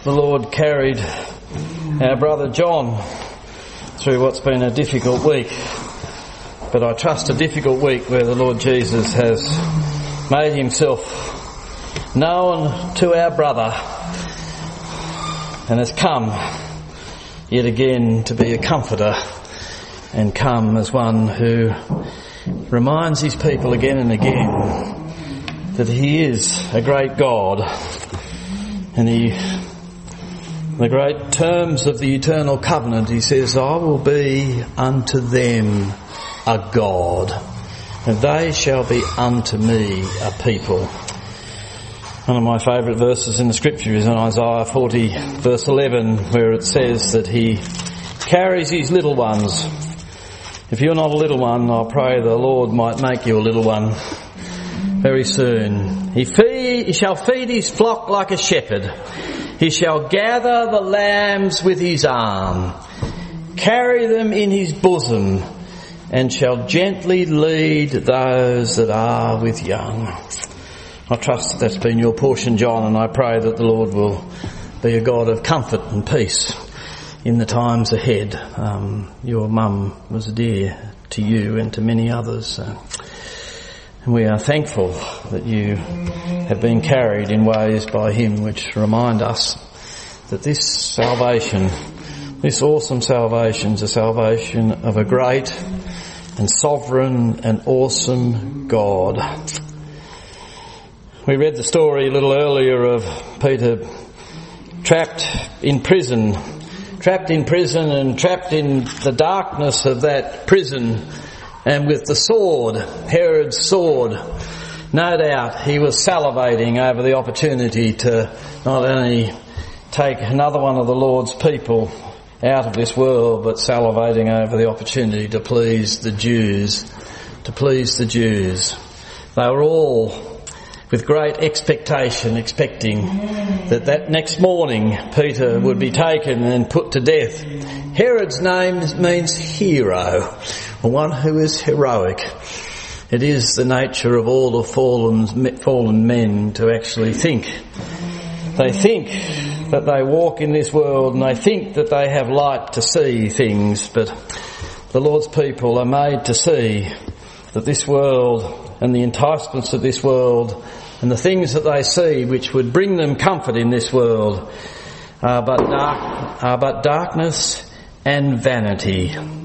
the Lord carried our brother John through what's been a difficult week. But I trust a difficult week where the Lord Jesus has made himself known to our brother and has come yet again to be a comforter and come as one who reminds his people again and again that he is a great God, and the great terms of the eternal covenant, he says, I will be unto them a God, and they shall be unto me a people. One of my favourite verses in the scripture is in Isaiah 40 verse 11, where it says that he carries his little ones. If you're not a little one, I pray the Lord might make you a little one very soon. He shall feed his flock like a shepherd. He shall gather the lambs with his arm, carry them in his bosom, and shall gently lead those that are with young. I trust that's been your portion, John, and I pray that the Lord will be a God of comfort and peace in the times ahead. Your mum was dear to you and to many others. And we are thankful that you have been carried in ways by him which remind us that this salvation, this awesome salvation, is a salvation of a great and sovereign and awesome God. We read the story a little earlier of Peter trapped in prison and trapped in the darkness of that prison, and with the sword, Herod's sword. No doubt he was salivating over the opportunity to not only take another one of the Lord's people out of this world, but salivating over the opportunity to please the Jews. They were all with great expectation, expecting that next morning Peter would be taken and put to death. Herod's name means hero, or one who is heroic. It is the nature of all the fallen men to actually think. They think that they walk in this world and they think that they have light to see things, but the Lord's people are made to see that this world and the enticements of this world and the things that they see which would bring them comfort in this world are but darkness and vanity.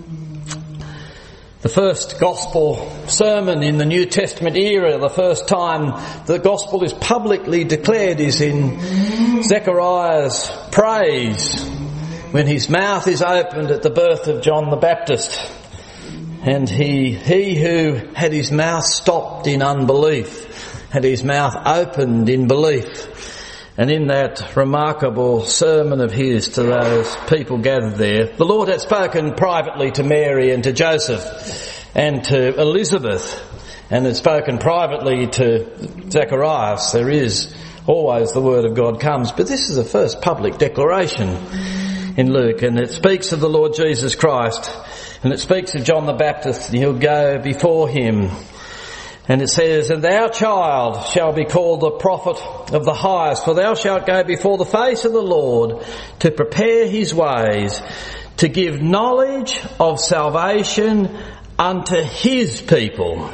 The first gospel sermon in the New Testament era, the first time the gospel is publicly declared, is in Zechariah's praise, when his mouth is opened at the birth of John the Baptist. And he who had his mouth stopped in unbelief had his mouth opened in belief. And in that remarkable sermon of his to those people gathered there, the Lord had spoken privately to Mary and to Joseph and to Elizabeth, and had spoken privately to Zacharias. There is always the word of God comes, but this is the first public declaration in Luke, and it speaks of the Lord Jesus Christ, and it speaks of John the Baptist, and he'll go before him. And it says, and thou, child, shall be called the prophet of the highest, for thou shalt go before the face of the Lord to prepare his ways, to give knowledge of salvation unto his people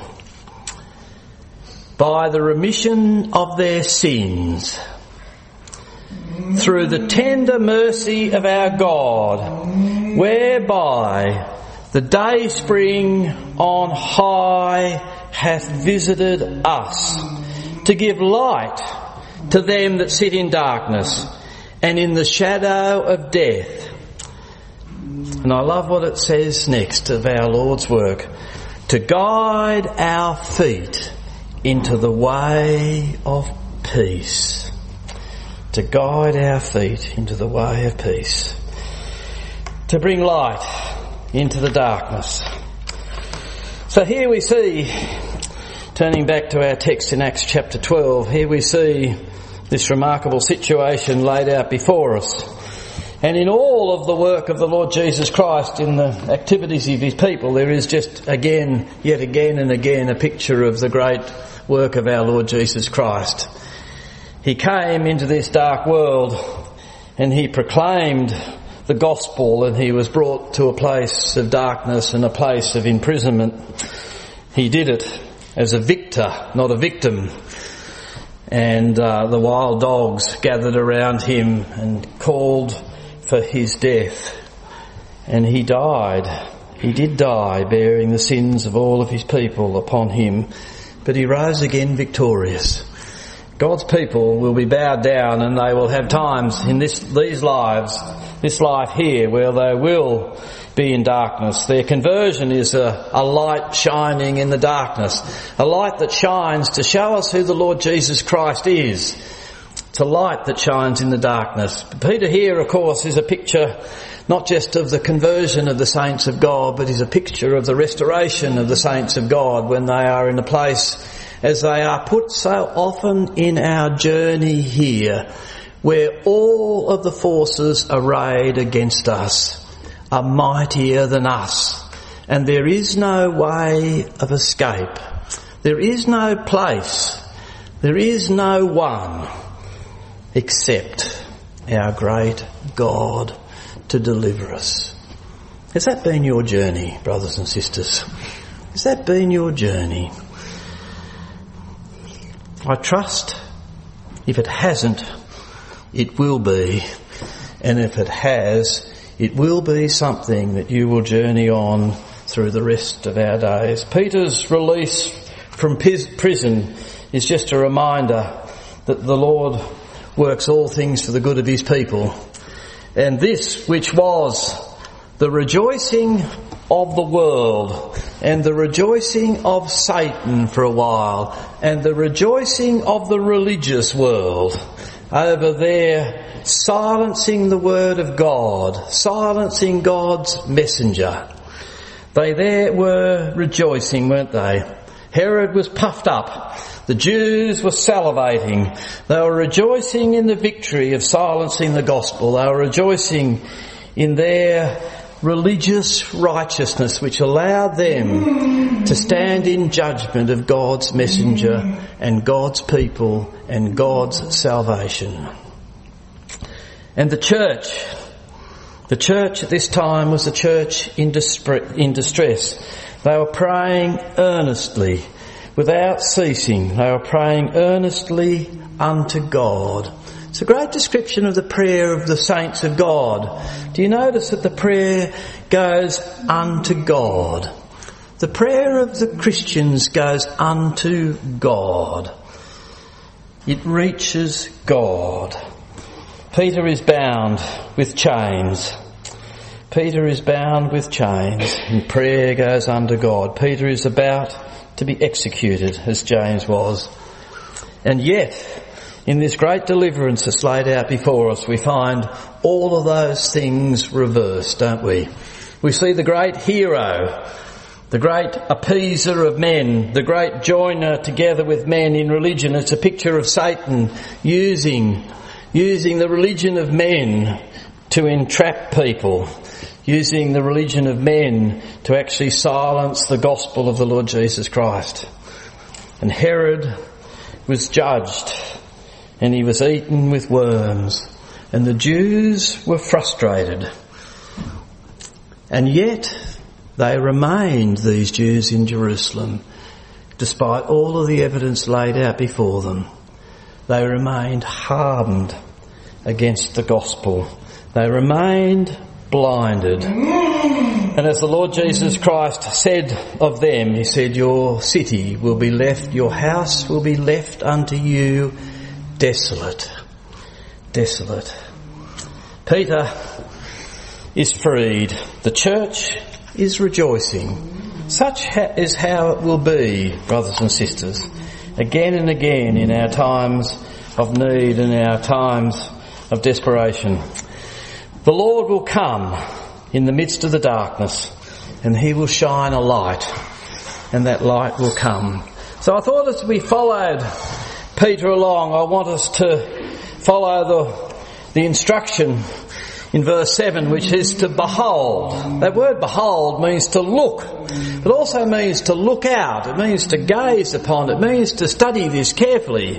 by the remission of their sins, through the tender mercy of our God, whereby the day spring on high hath visited us, to give light to them that sit in darkness and in the shadow of death. And I love what it says next of our Lord's work, to guide our feet into the way of peace. To guide our feet into the way of peace. To bring light into the darkness. So here we see, turning back to our text in Acts chapter 12, here we see this remarkable situation laid out before us. And in all of the work of the Lord Jesus Christ, in the activities of his people, there is just yet again and again a picture of the great work of our Lord Jesus Christ. He came into this dark world and he proclaimed the gospel, and he was brought to a place of darkness and a place of imprisonment. He did it as a victor, not a victim. And the wild dogs gathered around him and called for his death. And he died. He did die, bearing the sins of all of his people upon him. But he rose again victorious. God's people will be bowed down, and they will have times in this life here, where they will be in darkness. Their conversion is a light shining in the darkness, a light that shines to show us who the Lord Jesus Christ is. It's a light that shines in the darkness. Peter here, of course, is a picture not just of the conversion of the saints of God, but is a picture of the restoration of the saints of God when they are in a place, as they are put so often in our journey here, where all of the forces arrayed against us are mightier than us, and there is no way of escape. There is no place, there is no one except our great God to deliver us. Has that been your journey, brothers and sisters? Has that been your journey? I trust if it hasn't, it will be. And if it has, it will be something that you will journey on through the rest of our days. Peter's release from prison is just a reminder that the Lord works all things for the good of his people. And this, which was the rejoicing of the world, and the rejoicing of Satan for a while, and the rejoicing of the religious world over there silencing the word of God, silencing God's messenger. They there were rejoicing, weren't they? Herod was puffed up. The Jews were salivating. They were rejoicing in the victory of silencing the gospel. They were rejoicing in their religious righteousness, which allowed them to stand in judgment of God's messenger and God's people and God's salvation. And the church at this time was a church in distress. They were praying earnestly, without ceasing. They were praying earnestly unto God. It's a great description of the prayer of the saints of God. Do you notice that the prayer goes unto God? The prayer of the Christians goes unto God. It reaches God. Peter is bound with chains. Peter is bound with chains, and prayer goes unto God. Peter is about to be executed, as James was. And yet, in this great deliverance that's laid out before us, we find all of those things reversed, don't we? We see the great hero, the great appeaser of men, the great joiner together with men in religion. It's a picture of Satan using the religion of men to entrap people, using the religion of men to actually silence the gospel of the Lord Jesus Christ. And Herod was judged, and he was eaten with worms, and the Jews were frustrated. And yet they remained, these Jews in Jerusalem, despite all of the evidence laid out before them. They remained hardened against the gospel. They remained blinded. And as the Lord Jesus Christ said of them, he said, your city will be left, your house will be left unto you desolate. Desolate. Peter is freed. The church is rejoicing. Such is how it will be, brothers and sisters, again and again in our times of need and our times of desperation. The Lord will come in the midst of the darkness, and he will shine a light, and that light will come. So I thought as we followed Peter along, I want us to follow the instruction in verse 7, which is to behold. That word behold means to look, but also means to look out. It means to gaze upon. It means to study this carefully.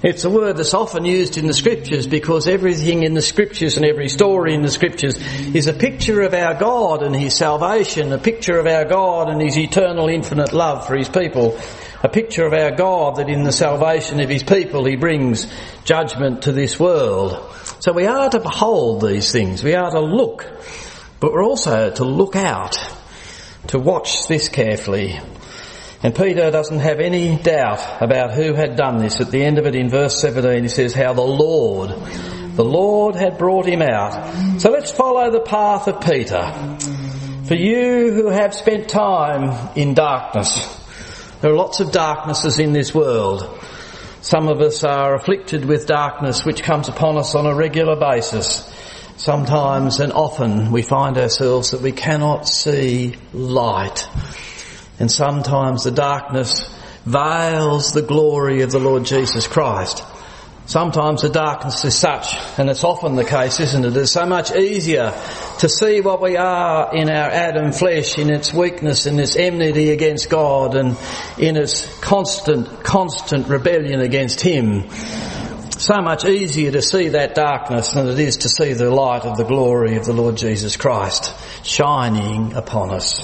It's a word that's often used in the Scriptures because everything in the Scriptures and every story in the Scriptures is a picture of our God and His salvation, a picture of our God and His eternal infinite love for His people, a picture of our God that in the salvation of His people He brings judgment to this world. So we are to behold these things, we are to look, but we're also to look out, to watch this carefully. And Peter doesn't have any doubt about who had done this. At the end of it in verse 17 he says how the Lord had brought him out. So let's follow the path of Peter. For you who have spent time in darkness, there are lots of darknesses in this world. Some of us are afflicted with darkness which comes upon us on a regular basis. Sometimes and often we find ourselves that we cannot see light. And sometimes the darkness veils the glory of the Lord Jesus Christ. Sometimes the darkness is such, and it's often the case, isn't it? It's so much easier to see what we are in our Adam flesh, in its weakness, in its enmity against God, and in its constant rebellion against Him. So much easier to see that darkness than it is to see the light of the glory of the Lord Jesus Christ shining upon us.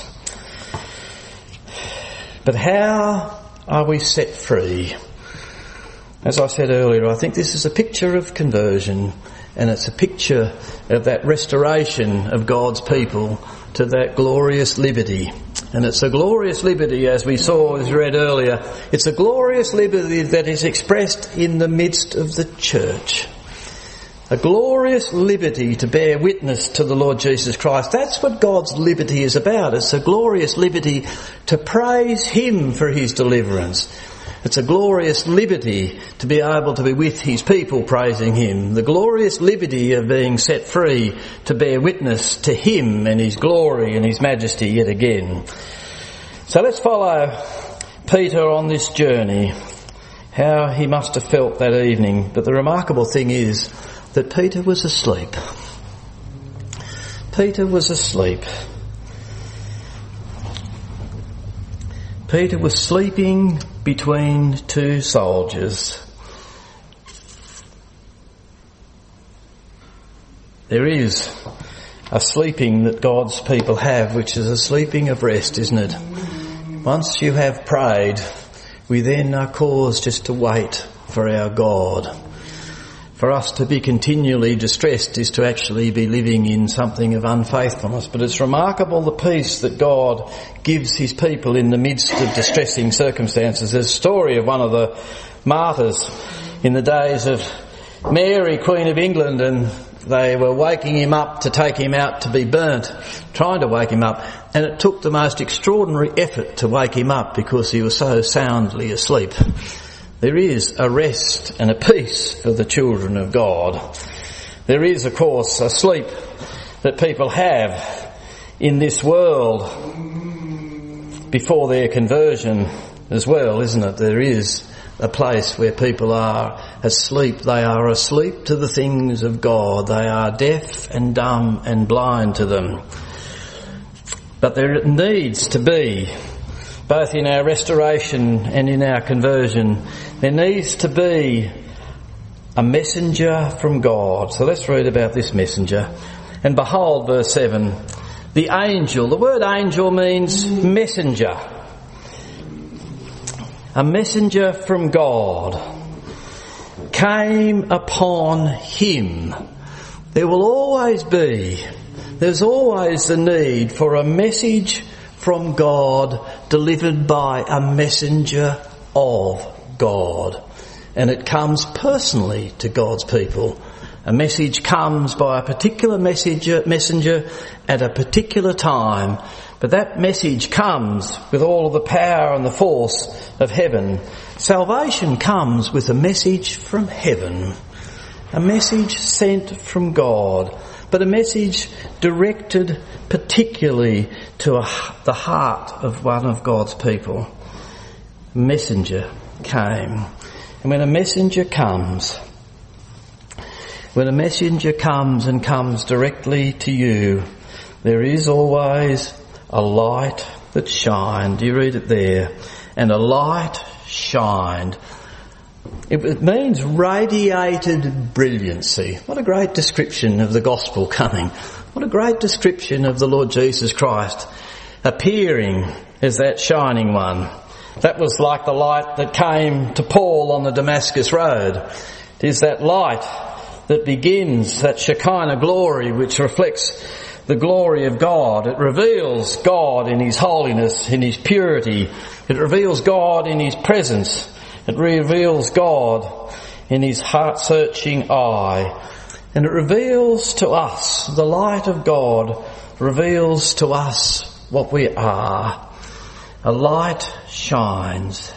But how are we set free? As I said earlier, I think this is a picture of conversion, and it's a picture of that restoration of God's people to that glorious liberty. And it's a glorious liberty, as we saw, as read earlier, it's a glorious liberty that is expressed in the midst of the church. A glorious liberty to bear witness to the Lord Jesus Christ. That's what God's liberty is about. It's a glorious liberty to praise Him for His deliverance. It's a glorious liberty to be able to be with His people praising Him. The glorious liberty of being set free to bear witness to Him and His glory and His majesty yet again. So let's follow Peter on this journey, how he must have felt that evening. But the remarkable thing is that Peter was asleep. Peter was asleep. Peter was sleeping between two soldiers. There is a sleeping that God's people have, which is a sleeping of rest, isn't it? Once you have prayed, we then are caused just to wait for our God. For us to be continually distressed is to actually be living in something of unfaithfulness. But it's remarkable the peace that God gives His people in the midst of distressing circumstances. There's a story of one of the martyrs in the days of Mary, Queen of England, and they were waking him up to take him out to be burnt, trying to wake him up. And it took the most extraordinary effort to wake him up because he was so soundly asleep. There is a rest and a peace for the children of God. There is, of course, a sleep that people have in this world before their conversion as well, isn't it? There is a place where people are asleep. They are asleep to the things of God. They are deaf and dumb and blind to them. But there needs to be, both in our restoration and in our conversion, there needs to be a messenger from God. So let's read about this messenger. And behold, verse 7, the angel. The word angel means messenger. A messenger from God came upon him. There's always the need for a message from God delivered by a messenger of God. And it comes personally to God's people. A message comes by a particular messenger at a particular time. But that message comes with all of the power and the force of heaven. Salvation comes with a message from heaven. A message sent from God. But a message directed particularly to the heart of one of God's people. A messenger came. And when a messenger comes and comes directly to you, there is always a light that shined. You read it there. And a light shined. It means radiated brilliancy. What a great description of the gospel coming. What a great description of the Lord Jesus Christ appearing as that shining one. That was like the light that came to Paul on the Damascus road. It is that light that begins, that Shekinah glory which reflects the glory of God. It reveals God in His holiness, in His purity. It reveals God in His presence. It reveals God in His heart-searching eye. And it reveals to us, the light of God reveals to us what we are. A light shines.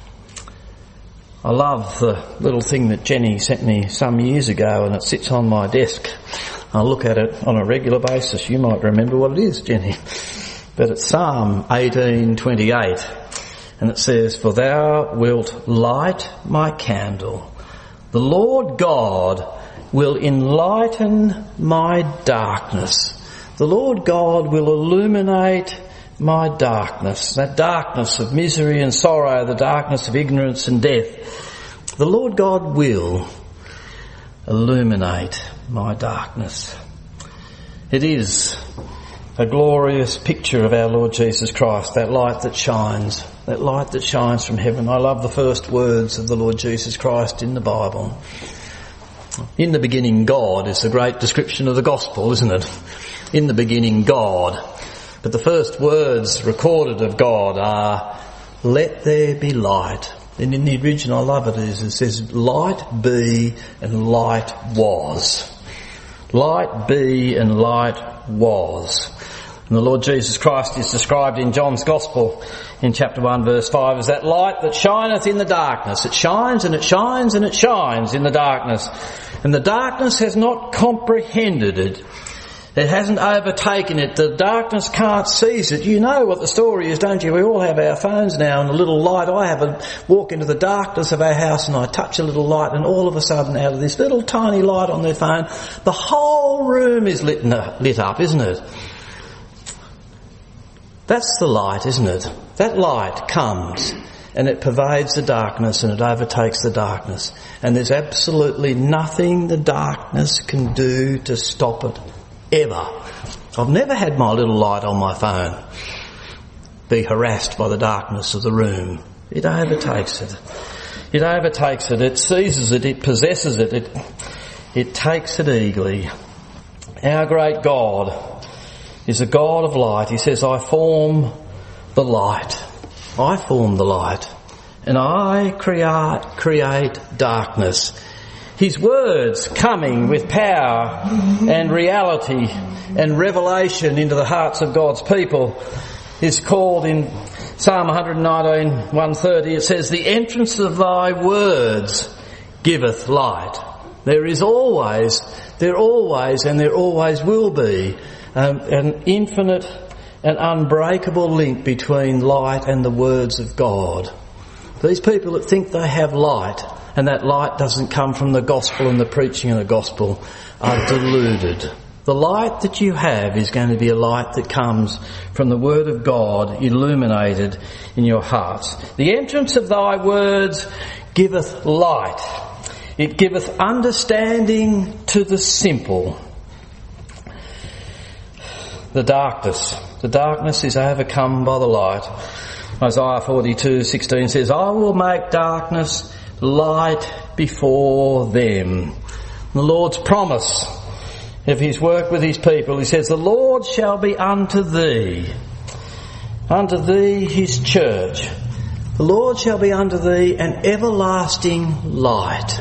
I love the little thing that Jenny sent me some years ago, and it sits on my desk. I look at it on a regular basis. You might remember what it is, Jenny. But it's Psalm 18:28. And it says, "For thou wilt light my candle. The Lord God will enlighten my darkness." The Lord God will illuminate my darkness. That darkness of misery and sorrow, the darkness of ignorance and death. The Lord God will illuminate my darkness. It is a glorious picture of our Lord Jesus Christ, that light that shines from heaven. I love the first words of the Lord Jesus Christ in the Bible. In the beginning God is a great description of the gospel, isn't it? In the beginning God. But the first words recorded of God are, "Let there be light." And in the original, I love it, it says, "Light be," and light was. Light be and light was. And the Lord Jesus Christ is described in John's Gospel in chapter 1 verse 5 as that light that shineth in the darkness. It shines and it shines and it shines in the darkness. And the darkness has not comprehended it. It hasn't overtaken it. The darkness can't seize it. You know what the story is, don't you? We all have our phones now and a little light. I have a walk into the darkness of our house and I touch a little light, and all of a sudden out of this little tiny light on their phone, the whole room is lit up, isn't it? That's the light, isn't it? That light comes and it pervades the darkness and it overtakes the darkness. And there's absolutely nothing the darkness can do to stop it. Ever. I've never had my little light on my phone be harassed by the darkness of the room. It overtakes it. It overtakes it. It seizes it. It possesses it. It takes it eagerly. Our great God is a God of light. He says, "I form the light. I form the light. And I create darkness." His words coming with power and reality and revelation into the hearts of God's people is called in Psalm 119, 130. It says, "The entrance of thy words giveth light." There always will be an infinite and unbreakable link between light and the words of God. These people that think they have light, and that light doesn't come from the gospel and the preaching of the gospel, are deluded. The light that you have is going to be a light that comes from the word of God illuminated in your hearts. "The entrance of thy words giveth light. It giveth understanding to the simple." The darkness is overcome by the light. Isaiah 42:16 says, "I will make darkness light before them." The Lord's promise of His work with His people, He says, "The Lord shall be unto thee His church. The Lord shall be unto thee an everlasting light."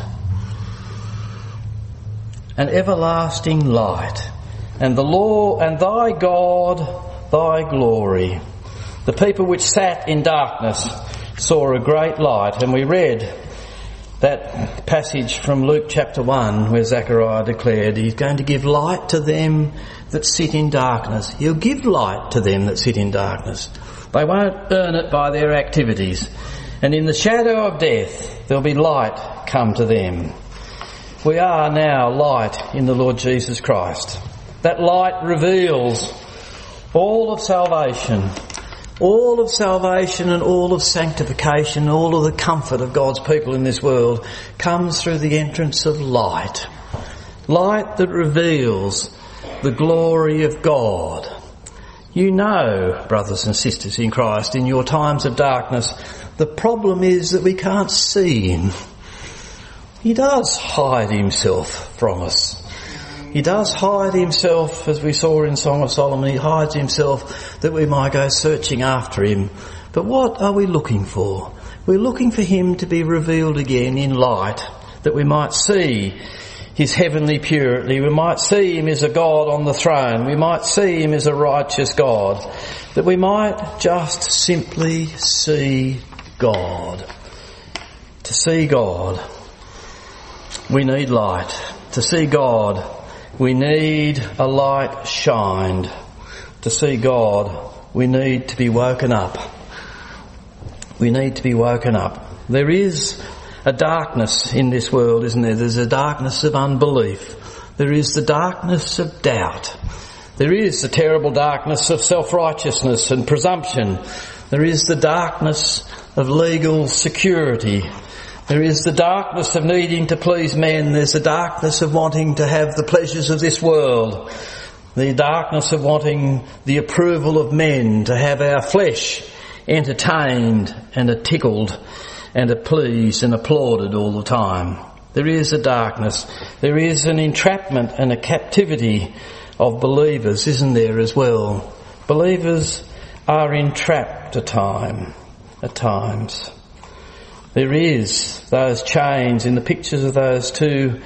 An everlasting light. "And the Lord, and thy God, thy glory." The people which sat in darkness saw a great light, and we read that passage from Luke chapter 1 where Zechariah declared He's going to give light to them that sit in darkness. He'll give light to them that sit in darkness. They won't earn it by their activities. And in the shadow of death there'll be light come to them. We are now light in the Lord Jesus Christ. That light reveals all of salvation. All of salvation and all of sanctification, all of the comfort of God's people in this world comes through the entrance of light. Light that reveals the glory of God. You know, brothers and sisters in Christ, in your times of darkness, the problem is that we can't see Him. He does hide Himself from us. He does hide Himself, as we saw in Song of Solomon. He hides Himself that we might go searching after Him. But what are we looking for? We're looking for Him to be revealed again in light, that we might see His heavenly purity. We might see Him as a God on the throne. We might see Him as a righteous God. That we might just simply see God. To see God, we need light. To see God, we need a light shined. To see God, we need to be woken up. We need to be woken up. There is a darkness in this world, isn't there? There's a darkness of unbelief. There is the darkness of doubt. There is the terrible darkness of self-righteousness and presumption. There is the darkness of legal security. There is the darkness of needing to please men. There's the darkness of wanting to have the pleasures of this world. The darkness of wanting the approval of men, to have our flesh entertained and tickled and pleased and applauded all the time. There is a darkness. There is an entrapment and a captivity of believers, isn't there, as well? Believers are entrapped at times. There is those chains in the pictures of those two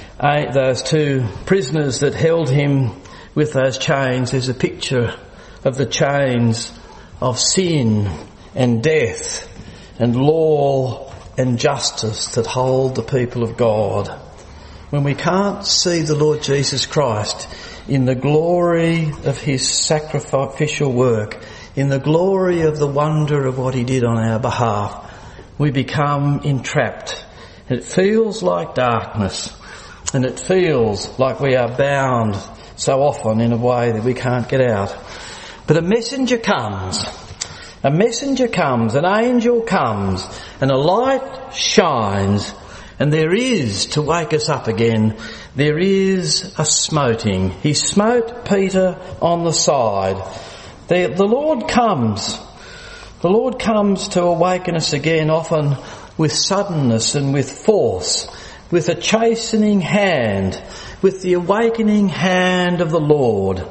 prisoners that held him with those chains. There's a picture of the chains of sin and death and law and justice that hold the people of God. When we can't see the Lord Jesus Christ in the glory of His sacrificial work, in the glory of the wonder of what He did on our behalf, we become entrapped. It feels like darkness, and it feels like we are bound so often in a way that we can't get out. But a messenger comes, an angel comes, and a light shines, and there is, to wake us up again, there is a smoting. He smote Peter on the side. The Lord comes. The Lord comes to awaken us again, often with suddenness and with force, with a chastening hand, with the awakening hand of the Lord.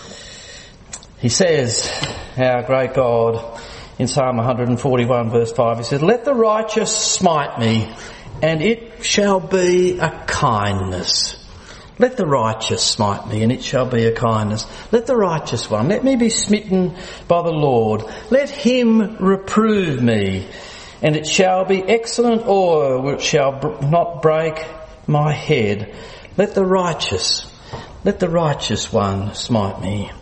He says, our great God, in Psalm 141 verse 5, He says, "Let the righteous smite me, and it shall be a kindness." Let the righteous smite me, and it shall be a kindness. Let the righteous one, let me be smitten by the Lord. Let Him reprove me, and it shall be excellent oil which shall not break my head. Let the righteous one smite me.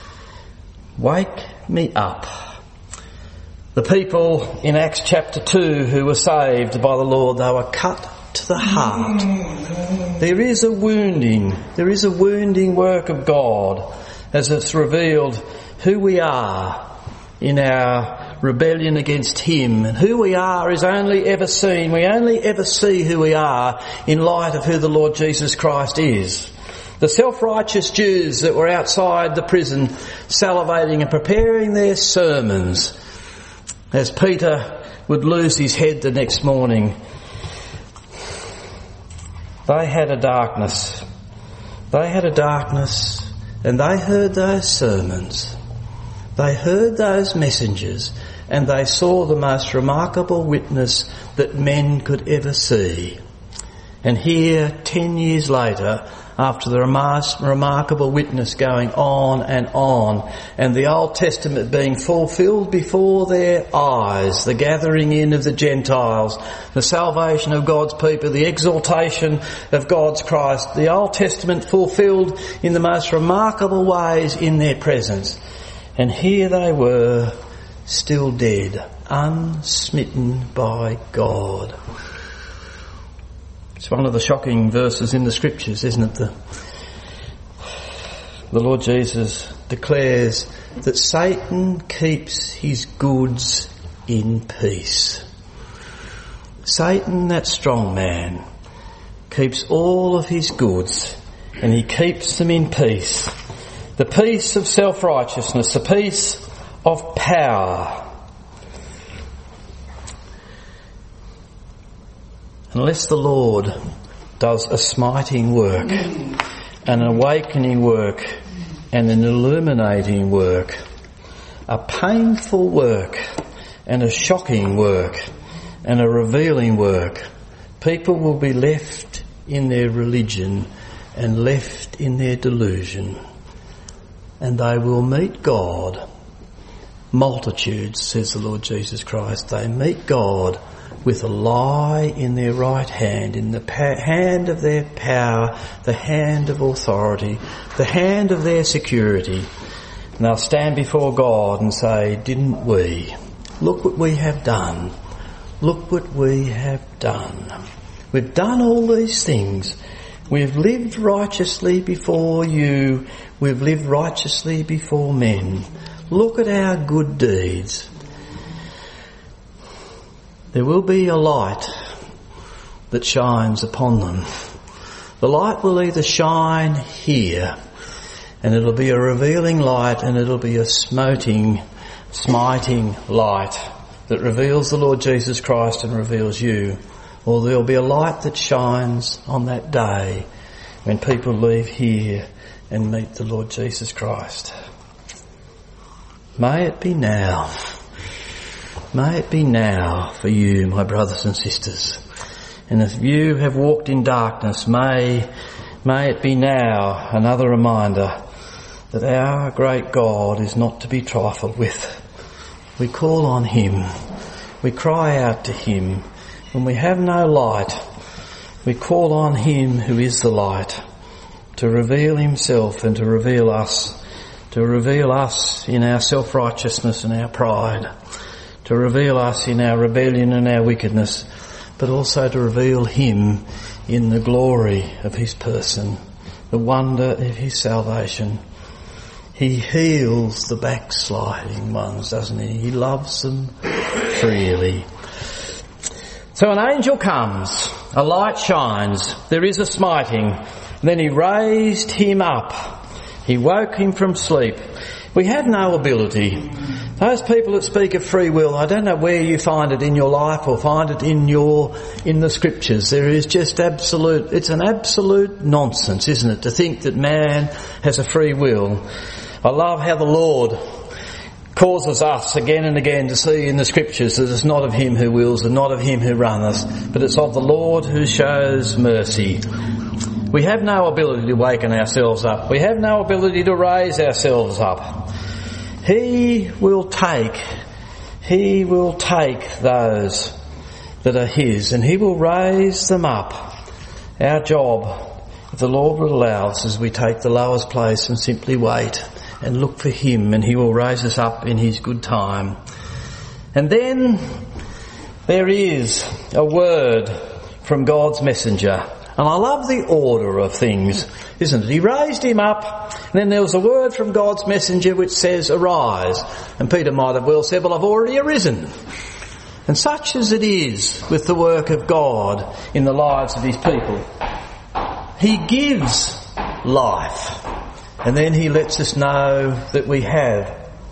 Wake me up. The people in Acts chapter 2 who were saved by the Lord, they were cut to the heart. There is a wounding work of God as it's revealed who we are in our rebellion against Him. And who we are is only ever seen. We only ever see who we are in light of who the Lord Jesus Christ is. The self-righteous Jews that were outside the prison salivating and preparing their sermons as Peter would lose his head the next morning. They had a darkness. And they heard those sermons. They heard those messengers, and they saw the most remarkable witness that men could ever see. And here, 10 years later, after the remarkable witness going on, and the Old Testament being fulfilled before their eyes, the gathering in of the Gentiles, the salvation of God's people, the exaltation of God's Christ, the Old Testament fulfilled in the most remarkable ways in their presence. And here they were, still dead, unsmitten by God. It's one of the shocking verses in the Scriptures, isn't it? the Lord Jesus declares that Satan keeps his goods in peace. Satan, that strong man, keeps all of his goods and he keeps them in peace. The peace of self-righteousness, the peace of power. Unless the Lord does a smiting work, an awakening work, and an illuminating work, a painful work, and a shocking work, and a revealing work, people will be left in their religion and left in their delusion. And they will meet God. Multitudes, says the Lord Jesus Christ, they meet God with a lie in their right hand, in the hand of their power, the hand of authority, the hand of their security. And they'll stand before God and say, didn't we? Look what we have done. Look what we have done. We've done all these things. We've lived righteously before you. We've lived righteously before men. Look at our good deeds. There will be a light that shines upon them. The light will either shine here, and it'll be a revealing light, and it'll be a smiting light that reveals the Lord Jesus Christ and reveals you. Or there'll be a light that shines on that day when people leave here and meet the Lord Jesus Christ. May it be now. May it be now for you, my brothers and sisters. And if you have walked in darkness, may it be now another reminder that our great God is not to be trifled with. We call on him. We cry out to him. When we have no light, we call on him who is the light to reveal himself and to reveal us in our self-righteousness and our pride, to reveal us in our rebellion and our wickedness, but also to reveal him in the glory of his person, the wonder of his salvation. He heals the backsliding ones, doesn't he? He loves them freely. So an angel comes, a light shines, there is a smiting, and then he raised him up. He woke him from sleep. We have no ability. Those people that speak of free will, I don't know where you find it in your life or find it in the scriptures. There is just it's an absolute nonsense, isn't it, to think that man has a free will. I love how the Lord causes us again and again to see in the scriptures that it's not of him who wills and not of him who runneth, but it's of the Lord who shows mercy. We have no ability to waken ourselves up. We have no ability to raise ourselves up. He will take those that are his and he will raise them up. Our job, if the Lord will allow us, is we take the lowest place and simply wait and look for him, and he will raise us up in his good time. And then there is a word from God's messenger. And I love the order of things, isn't it? He raised him up, and then there was a word from God's messenger which says, arise. And Peter might have well said, well, I've already arisen. And such as it is with the work of God in the lives of his people, he gives life. And then he lets us know that we have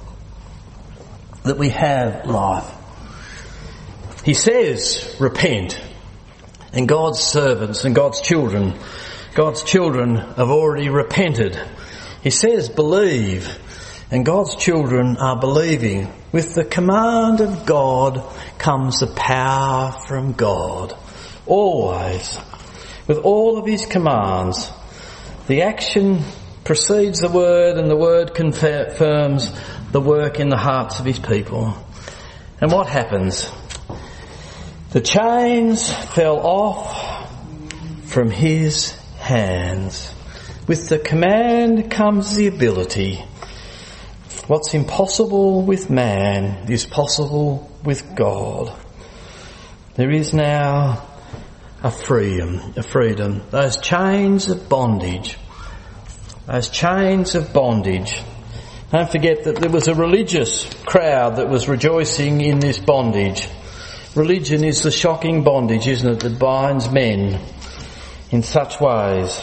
life. He says, repent. And God's servants and God's children have already repented. He says, believe. And God's children are believing. With the command of God comes the power from God. Always. With all of his commands, the action precedes the word, and the word confirms the work in the hearts of his people. And what happens? The chains fell off from his hands. With the command comes the ability. What's impossible with man is possible with God. There is now a freedom. Those chains of bondage those chains of bondage. Don't forget that there was a religious crowd that was rejoicing in this bondage. Religion is the shocking bondage, isn't it, that binds men in such ways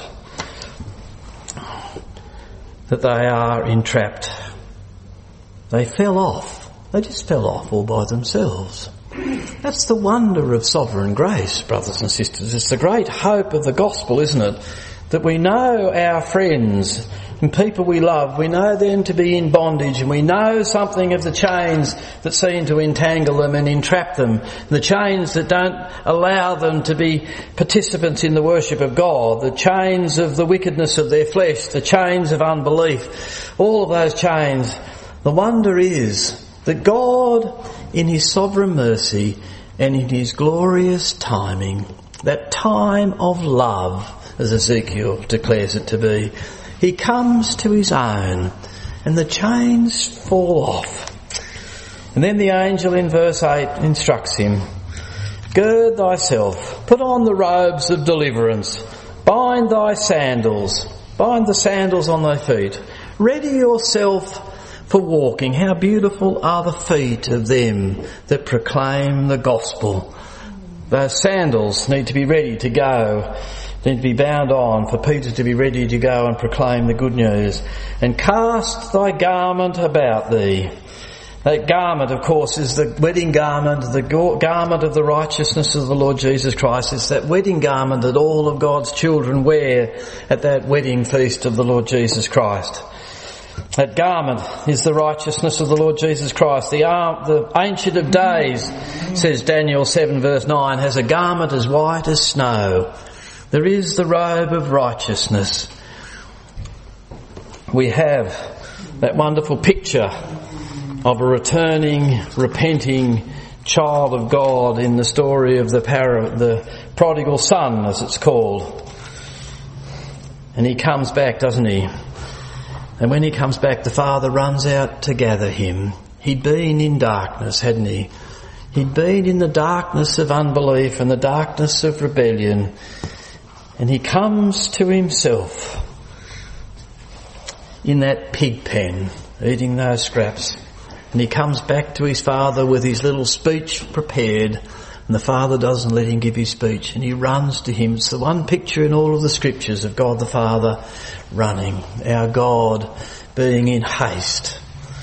that they are entrapped. They fell off. They just fell off all by themselves. That's the wonder of sovereign grace, brothers and sisters. It's the great hope of the gospel, isn't it? That we know our friends and people we love, we know them to be in bondage, and we know something of the chains that seem to entangle them and entrap them, the chains that don't allow them to be participants in the worship of God, the chains of the wickedness of their flesh, the chains of unbelief, all of those chains. The wonder is that God, in his sovereign mercy and in his glorious timing, that time of love, as Ezekiel declares it to be, he comes to his own and the chains fall off. And then the angel in verse 8 instructs him, gird thyself, put on the robes of deliverance, bind thy sandals, bind the sandals on thy feet, ready yourself for walking. How beautiful are the feet of them that proclaim the gospel. Those sandals need to be ready to go, need to be bound on for Peter to be ready to go and proclaim the good news. And cast thy garment about thee. That garment, of course, is the wedding garment, the garment of the righteousness of the Lord Jesus Christ. It's that wedding garment that all of God's children wear at that wedding feast of the Lord Jesus Christ. That garment is the righteousness of the Lord Jesus Christ. The Ancient of Days, says Daniel 7 verse 9, has a garment as white as snow. There is the robe of righteousness. We have that wonderful picture of a returning, repenting child of God in the story of the prodigal son, as it's called. And he comes back, doesn't he? And when he comes back, the father runs out to gather him. He'd been in darkness, hadn't he? He'd been in the darkness of unbelief and the darkness of rebellion. And he comes to himself in that pig pen, eating those scraps. And he comes back to his father with his little speech prepared. And the father doesn't let him give his speech. And he runs to him. It's the one picture in all of the scriptures of God the Father running. Our God being in haste.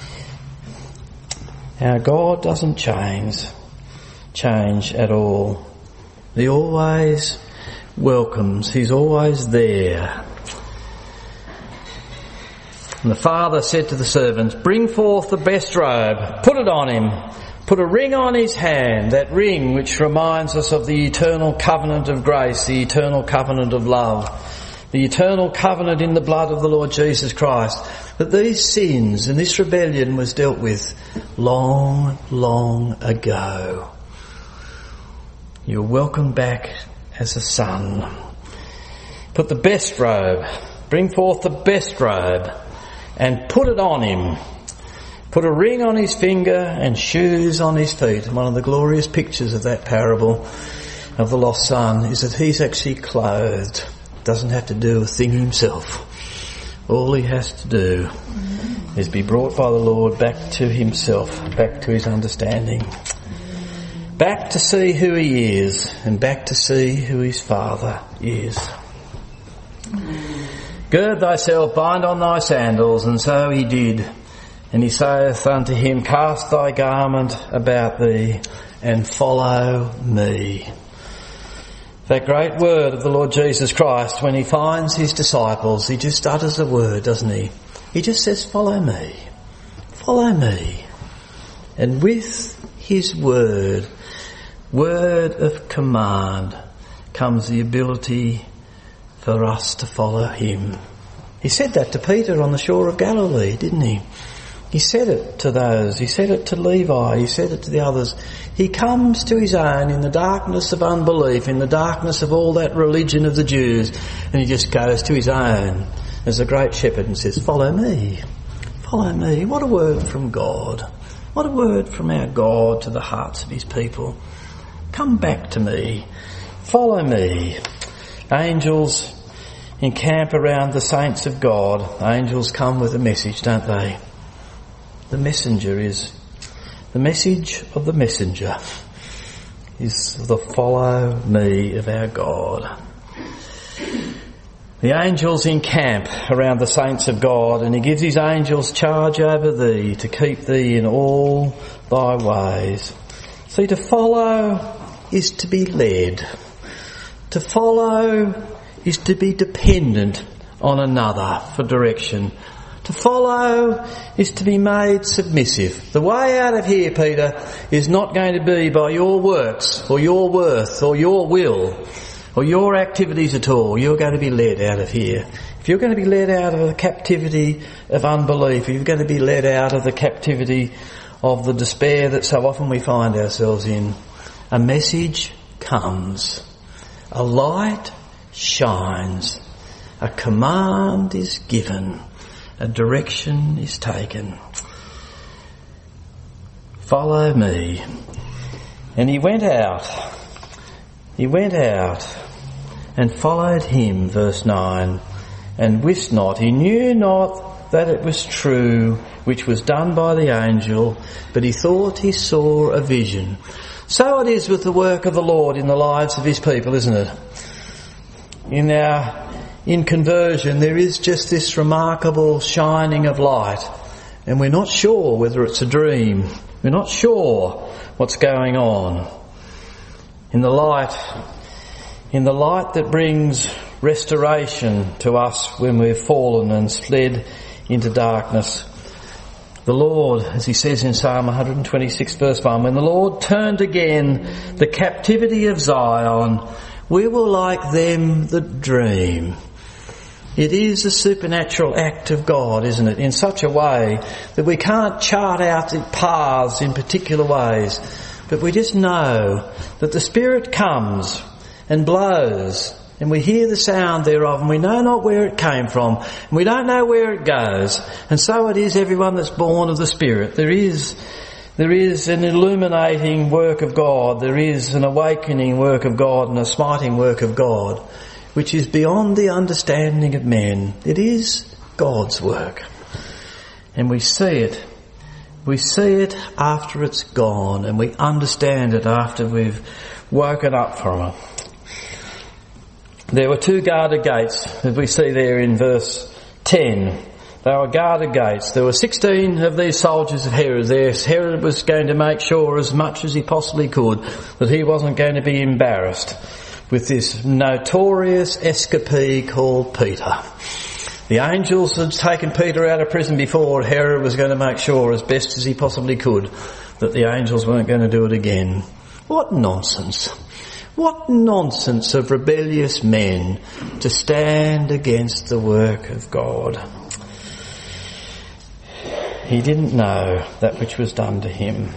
Our God doesn't change at all. He always welcomes. He's always there. And the father said to the servants, bring forth the best robe, put it on him, put a ring on his hand, that ring which reminds us of the eternal covenant of grace, the eternal covenant of love, the eternal covenant in the blood of the Lord Jesus Christ, that these sins and this rebellion was dealt with long, long ago. You're welcomed back as a son. Put the best robe, bring forth the best robe and put it on him. Put a ring on his finger and shoes on his feet. One of the glorious pictures of that parable of the lost son is that he's actually clothed. Doesn't have to do a thing himself. All he has to do is be brought by the Lord back to himself, back to his understanding. Back to see who he is and back to see who his Father is. Gird thyself, bind on thy sandals, and so he did. And he saith unto him, cast thy garment about thee and follow me. That great word of the Lord Jesus Christ, when he finds his disciples, he just utters a word, doesn't he? He just says, follow me. Follow me. And with his word of command, comes the ability for us to follow him. He said that to Peter on the shore of Galilee, didn't he? He said it to those. He said it to Levi. He said it to the others. He comes to his own in the darkness of unbelief, in the darkness of all that religion of the Jews, and he just goes to his own as a great shepherd and says, follow me. Follow me. What a word from God. What a word from our God to the hearts of his people. Come back to me. Follow me. Angels encamp around the saints of God, angels come with a message, don't they? The message of the messenger is the follow me of our God. The angels encamp around the saints of God, and he gives his angels charge over thee to keep thee in all thy ways. See, to follow is to be led. To follow is to be dependent on another for direction. To follow is to be made submissive. The way out of here, Peter, is not going to be by your works or your worth or your will or your activities at all. You're going to be led out of here. If you're going to be led out of the captivity of unbelief, if you're going to be led out of the captivity of the despair that so often we find ourselves in, a message comes. A light shines. A command is given. A direction is taken. Follow me. And he went out and followed him, verse 9, and wist not, he knew not that it was true, which was done by the angel, but he thought he saw a vision. So it is with the work of the Lord in the lives of his people, isn't it? In conversion, there is just this remarkable shining of light, and we're not sure whether it's a dream. We're not sure what's going on. In the light that brings restoration to us when we've fallen and fled into darkness. The Lord, as he says in Psalm 126 verse 1, when the Lord turned again the captivity of Zion, we were like them that dream. It is a supernatural act of God, isn't it? In such a way that we can't chart out the paths in particular ways, but we just know that the Spirit comes and blows, and we hear the sound thereof, and we know not where it came from, and we don't know where it goes. And so it is everyone that's born of the Spirit. There is an illuminating work of God. There is an awakening work of God and a smiting work of God, which is beyond the understanding of men. It is God's work. And we see it. We see it after it's gone, and we understand it after we've woken up from it. There were 2 guarded gates, as we see there in verse 10. They were guarded gates. There were 16 of these soldiers of Herod there. Herod was going to make sure as much as he possibly could that he wasn't going to be embarrassed with this notorious escapee called Peter. The angels had taken Peter out of prison before. Herod was going to make sure as best as he possibly could that the angels weren't going to do it again. What nonsense. What nonsense of rebellious men to stand against the work of God. He didn't know that which was done to him.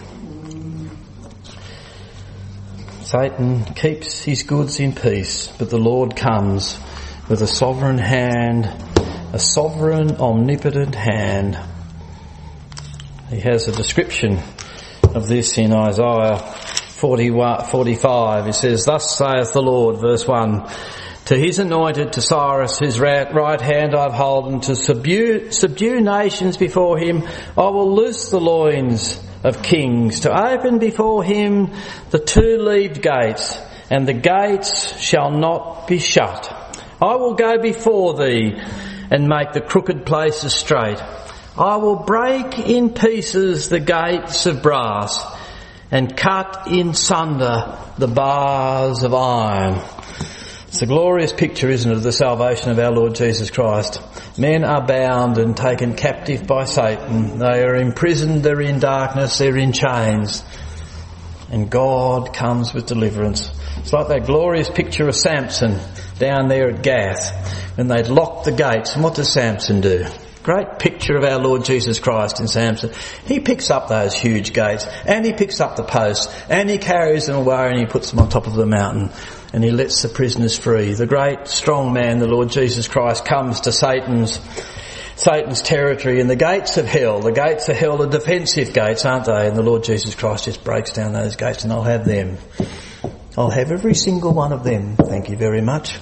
Satan keeps his goods in peace, but the Lord comes with a sovereign hand, a sovereign, omnipotent hand. He has a description of this in Isaiah 45. It says, "Thus saith the Lord," verse 1, "to his anointed, to Cyrus, his right hand I've holden, to subdue nations before him. I will loose the loins of kings, to open before him the 2-leaved gates, and the gates shall not be shut. I will go before thee and make the crooked places straight. I will break in pieces the gates of brass and cut in sunder the bars of iron." It's a glorious picture, isn't it, of the salvation of our Lord Jesus Christ. Men are bound and taken captive by Satan. They are imprisoned, they're in darkness, they're in chains. And God comes with deliverance. It's like that glorious picture of Samson down there at Gath when they'd locked the gates. And what does Samson do? Great picture of our Lord Jesus Christ in Samson. He picks up those huge gates, and he picks up the posts, and he carries them away, and he puts them on top of the mountain, and he lets the prisoners free. The great strong man, the Lord Jesus Christ, comes to Satan's territory, and the gates of hell are defensive gates, aren't they? And the Lord Jesus Christ just breaks down those gates, and I'll have them. I'll have every single one of them, thank you very much.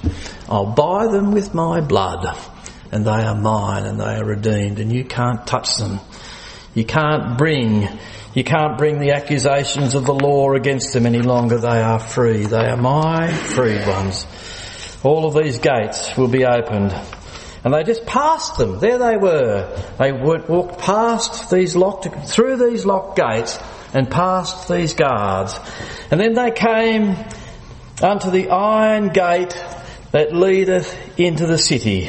I'll buy them with my blood, and they are mine, and they are redeemed, and you can't touch them. You can't bring the accusations of the law against them any longer. They are free. They are my freed ones. All of these gates will be opened. And they just passed them. There they were. They walked past through these locked gates and past these guards. And then they came unto the iron gate that leadeth into the city.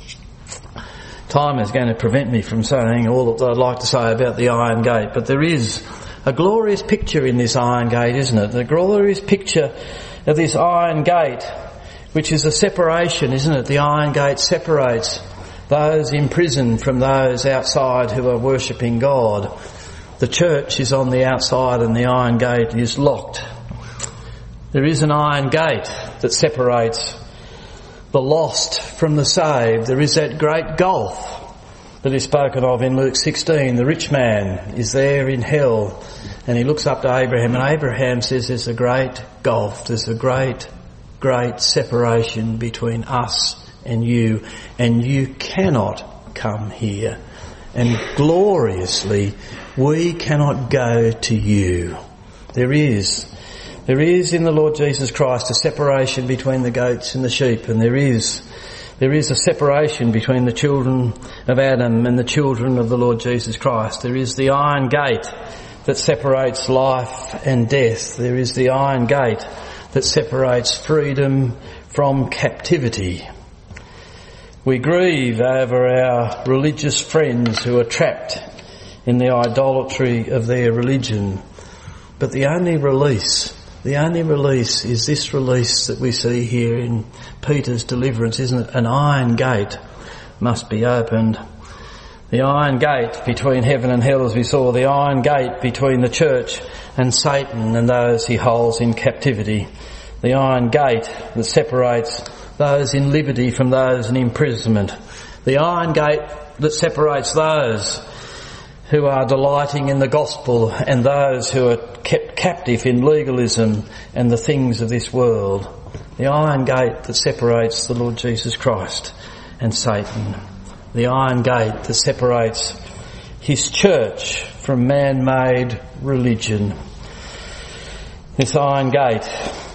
Time is going to prevent me from saying all that I'd like to say about the iron gate, but there is a glorious picture in this iron gate, isn't it? The glorious picture of this iron gate, which is a separation, isn't it? The iron gate separates those in prison from those outside who are worshipping God. The church is on the outside and the iron gate is locked. There is an iron gate that separates the lost from the saved. There is that great gulf that is spoken of in Luke 16. The rich man is there in hell and he looks up to Abraham, and Abraham says there's a great gulf, there's a great separation between us and you cannot come here. And gloriously, we cannot go to you. There is in the Lord Jesus Christ a separation between the goats and the sheep, and there is a separation between the children of Adam and the children of the Lord Jesus Christ. There is the iron gate that separates life and death. There is the iron gate that separates freedom from captivity. We grieve over our religious friends who are trapped in the idolatry of their religion. But the only release is this release that we see here in Peter's deliverance, isn't it? An iron gate must be opened. The iron gate between heaven and hell, as we saw, the iron gate between the church and Satan and those he holds in captivity. The iron gate that separates those in liberty from those in imprisonment. The iron gate that separates those who are delighting in the gospel and those who are kept captive in legalism and the things of this world. The iron gate that separates the Lord Jesus Christ and Satan. The iron gate that separates his church from man-made religion. This iron gate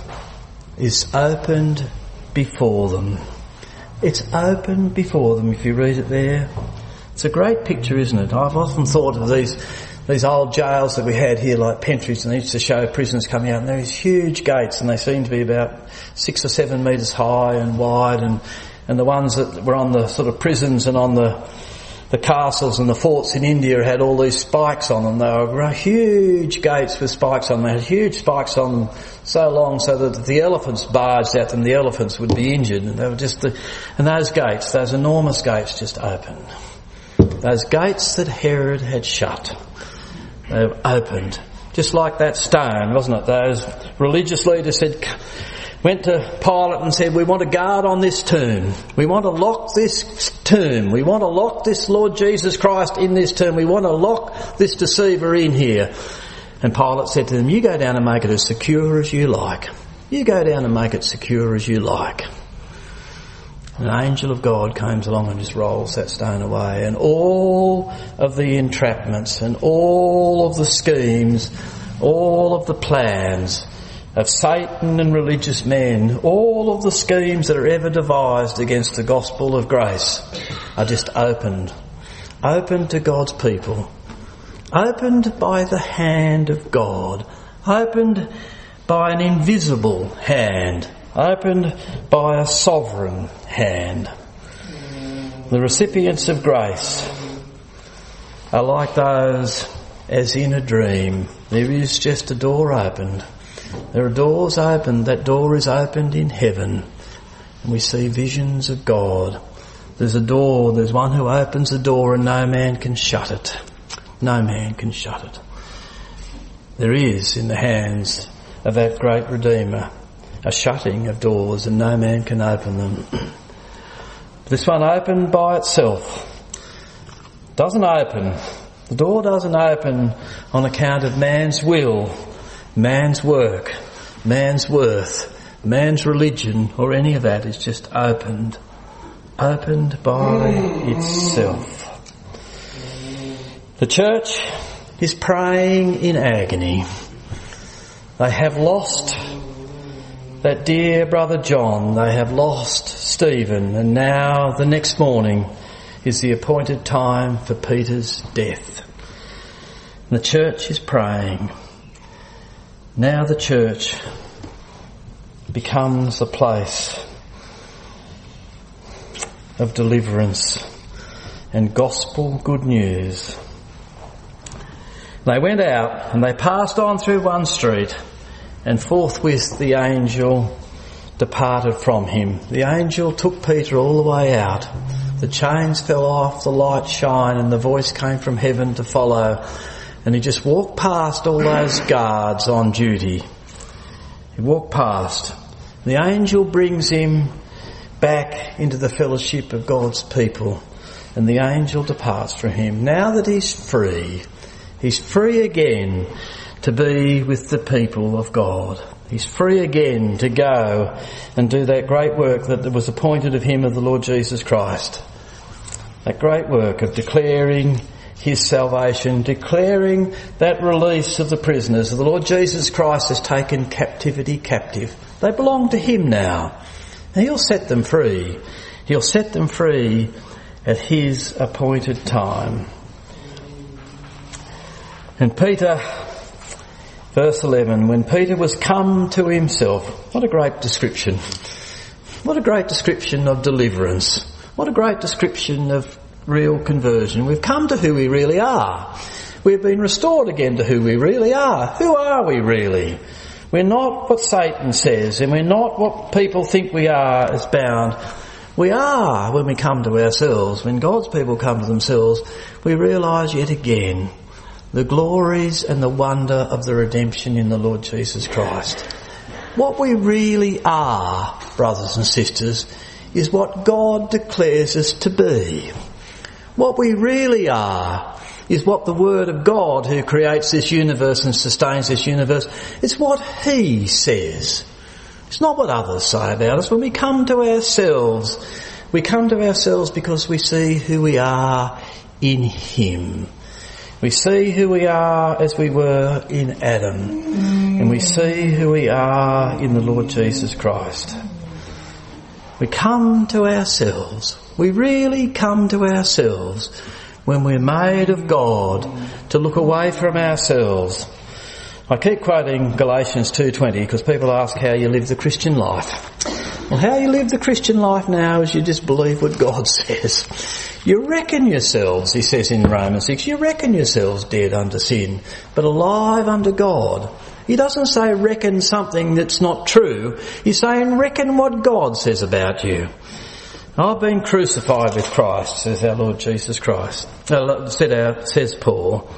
is opened before them. It's open before them, if you read it there. It's a great picture, isn't it? I've often thought of these old jails that we had here, like Pentridge, and they used to show prisoners coming out, and there are these huge gates, and they seem to be about 6 or 7 metres high and wide, and the ones that were on the sort of prisons and on the castles and the forts in India had all these spikes on them. They were huge gates with spikes on them. They had huge spikes on them so long so that if the elephants barged at them, the elephants would be injured. And they were and those gates, those enormous gates, just opened. Those gates that Herod had shut, they were opened. Just like that stone, wasn't it? Those religious leaders went to Pilate and said, we want a guard on this tomb. We want to lock this tomb. We want to lock this Lord Jesus Christ in this tomb. We want to lock this deceiver in here. And Pilate said to them, you go down and make it as secure as you like. You go down and make it secure as you like. An angel of God comes along and just rolls that stone away. And all of the entrapments and all of the schemes, all of the plans of Satan and religious men, all of the schemes that are ever devised against the gospel of grace are just opened to God's people, opened by the hand of God, opened by an invisible hand, opened by a sovereign hand. The recipients of grace are like those as in a dream. There is just a door opened. There are doors opened. That door is opened in heaven. And we see visions of God. There's a door. There's one who opens the door and no man can shut it. No man can shut it. There is in the hands of that great Redeemer a shutting of doors and no man can open them. This one opened by itself doesn't open. The door doesn't open on account of man's will, man's work, man's worth, Man's religion or any of that is just opened by itself. The church is praying in agony. They have lost that dear brother John, they have lost Stephen, and now the next morning is the appointed time for Peter's death. And the church is praying. Now the church becomes a place of deliverance and gospel good news. They went out and they passed on through one street, and forthwith the angel departed from him. The angel took Peter all the way out. The chains fell off, the light shine, and the voice came from heaven to follow. And he just walked past all those guards on duty. He walked past. The angel brings him back into the fellowship of God's people, and the angel departs from him. Now that he's free again to be with the people of God. He's free again to go and do that great work that was appointed of him, of the Lord Jesus Christ. That great work of declaring his salvation, declaring that release of the prisoners. The Lord Jesus Christ has taken captivity captive. They belong to him now. And he'll set them free. He'll set them free at his appointed time. And Peter, verse 11, when Peter was come to himself, what a great description. What a great description of deliverance. What a great description of real conversion. We've come to who we really are. We've been restored again to who we really are. Who are we really? We're not what Satan says, and we're not what people think we are as bound. We are when we come to ourselves. When God's people come to themselves, we realise yet again the glories and the wonder of the redemption in the Lord Jesus Christ. What we really are, brothers and sisters, is what God declares us to be. What we really are is what the Word of God, who creates this universe and sustains this universe, it's what He says. It's not what others say about us. When we come to ourselves because we see who we are in Him. We see who we are as we were in Adam, and we see who we are in the Lord Jesus Christ. We come to ourselves. We really come to ourselves when we're made of God to look away from ourselves. I keep quoting Galatians 2:20 because people ask how you live the Christian life. Well, how you live the Christian life now is you just believe what God says. You reckon yourselves, he says in Romans 6, you reckon yourselves dead unto sin, but alive unto God. He doesn't say reckon something that's not true. He's saying reckon what God says about you. I've been crucified with Christ, says our Lord Jesus Christ. Says Paul.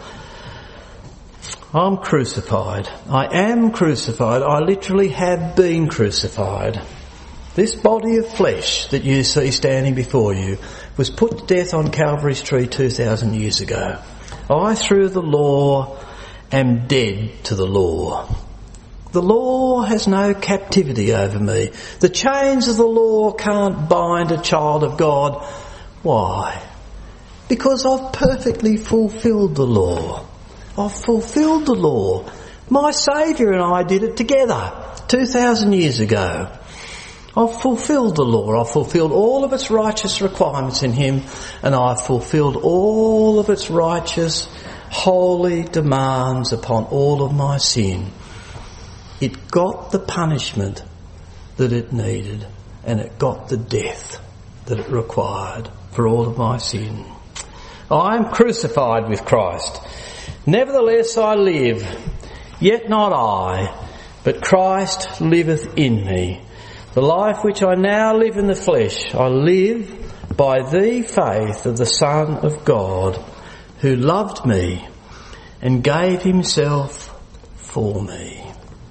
I'm crucified. I am crucified. I literally have been crucified. This body of flesh that you see standing before you was put to death on Calvary's tree 2,000 years ago. I, through the law, am dead to the law. The law has no captivity over me. The chains of the law can't bind a child of God. Why? Because I've perfectly fulfilled the law. I've fulfilled the law. My Saviour and I did it together 2,000 years ago. I've fulfilled the law. I've fulfilled all of its righteous requirements in Him, and I've fulfilled all of its righteous, holy demands upon all of my sin. It got the punishment that it needed, and it got the death that it required for all of my sin. I am crucified with Christ. Nevertheless I live, yet not I, but Christ liveth in me. The life which I now live in the flesh, I live by the faith of the Son of God, who loved me and gave Himself for me.